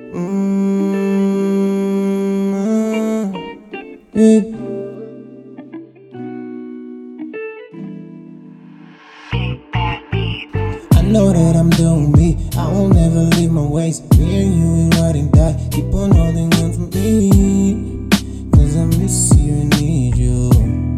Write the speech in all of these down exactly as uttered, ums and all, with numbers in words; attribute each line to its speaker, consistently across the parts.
Speaker 1: Mm, yeah. I know that I'm doing me, I won't never leave my ways. Me and you will ride and die, keep on holding on to me, cause I miss you and need you.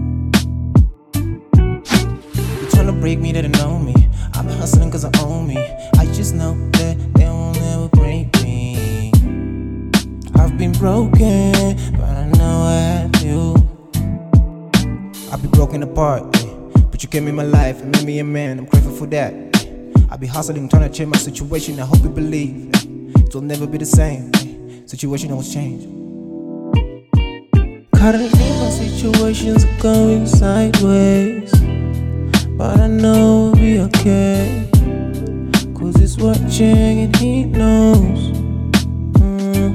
Speaker 1: You're trying to break me, they don't know me. I've been hustling cause I own me. I just know that they won't ever break me. I've been broken, but I know I have you. I've been broken apart, eh, but you gave me my life and made me a man, I'm grateful for that. I be hustling, trying to change my situation. I hope you believe it will never be the same. Situation always change. Currently my situations are going sideways, but I know we'll be okay, cause he's watching and he knows. mm.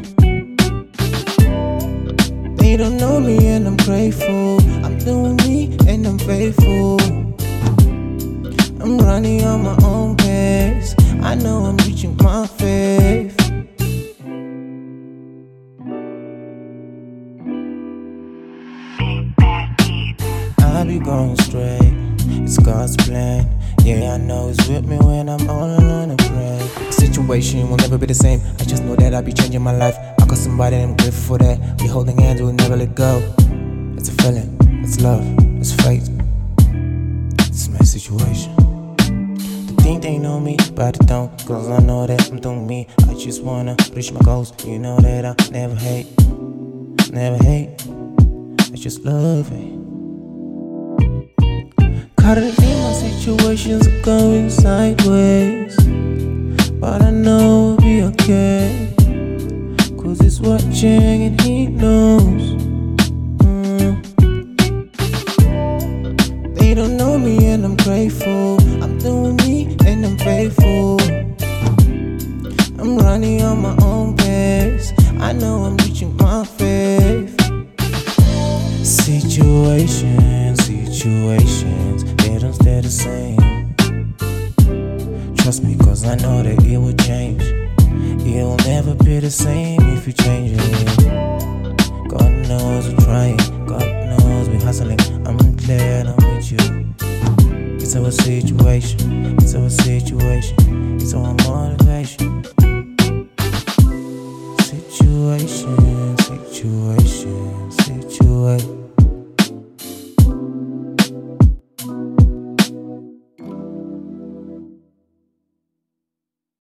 Speaker 1: They don't know me and I'm grateful. I'm doing me and I'm faithful. I'm running on my own pace. I know I'm reaching my faith. I be going straight, it's God's plan. Yeah, I know He's with me when I'm all alone and pray. The situation will never be the same. I just know that I'll be changing my life. I got somebody and I'm grateful for that. We holding hands, we'll never let go. It's a feeling, it's love, it's fate. It's my situation. Think they know me, but I don't, cause I know that I'm doing me. I just wanna reach my goals. You know that I never hate, never hate, I just love it. Currently my situations are going sideways, but I know we'll be okay, cause he's watching and he knows. mm. They don't know me and I'm grateful. I'm doing me and I'm faithful. I'm running on my own pace. I know I'm reaching my faith. Situations, situations, they don't stay the same. Trust me, cause I know that it will change. It will never be the same if you change it. God knows we're trying, God knows we're hustling. I'm glad I'm with you. It's our situation, it's our situation, it's our moment.